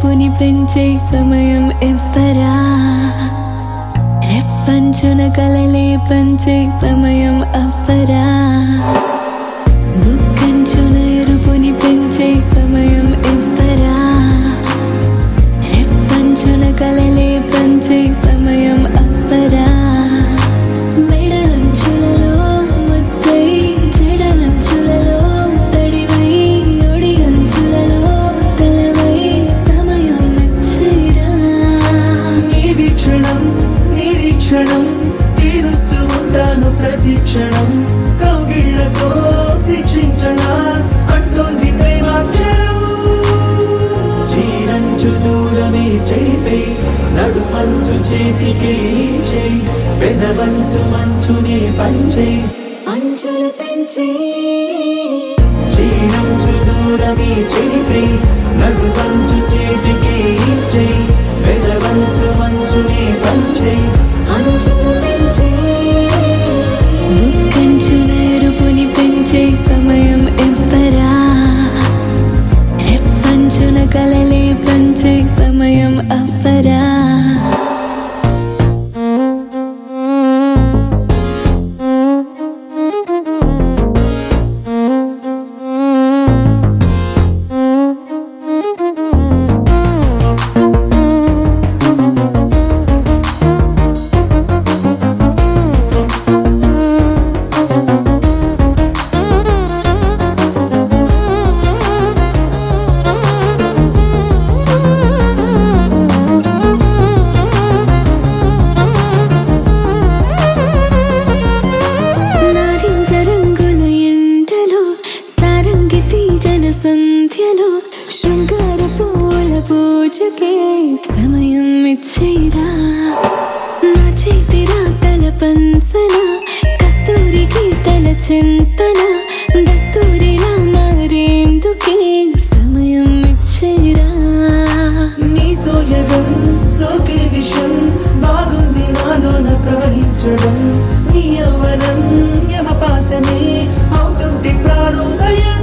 ఎరుపుని పెంచే సమయం ఎవ్వరా రెప్పంచున కలలే పంచే సమయం అవ్వరా బుక్కంచున ఎరుపుని పెంచే సమయం ఎవ్వరా రెప్పంచున కలలే పంచే సమయం అవ్వరా మెడలంచులలో ముద్దై చెడలంచులలో తడివై ఒడిగంచులలో తలవై సమయం ఇచ్చేరా నీ వీక్షణం నిరీక్షణం తీరుస్తూ ఉంటాను ప్రతి క్షణం కౌగిళ్లతో శిక్షించనా అంటోంది ప్రేమాక్షరం చీరంచు దూరమే చేపై నడుమంచు చేతికే చేయి పెదవంచు మంచునే పంచే అంచులు తెంచే చీరంచు దూరమే చేపై నడుమంచు చేతికే చేయి పెదవంచు మంచునే పంచే అంచులు తెంచే బుక్కంచున ఎరుపుని పెంచే సమయం ఎవ్వరా రెప్పంచున కలలే పంచే సమయం అవ్వరా సంధ్యలో శృంగార పూల పూజకే సమయం ఇచ్చేరా నా చేతి రాతల పంచన కస్తూరికి తల చింతన దస్తూరిలా మారేందుకే సమయం ఇచ్చేరా నీ సోయగం సోకే విషం బాగుంది నాలోన ప్రవహించడం నీ యవ్వనం యమపాసమే అవుతుంటే ప్రాణోదయం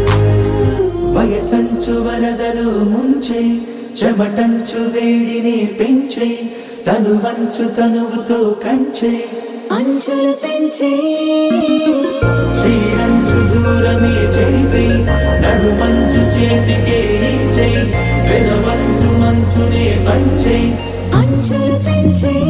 వయసంచు వరదలు ముంచే చెమటంచు వేడిని పెంచే తనువంచు తనువుతో కంచే అంచులు తెంచే చీరంచు దూరమే చెరిపే నడుమంచు చేతికే ఇచ్చే పెదవంచు మంచునే పంచే అంచులు తెంచే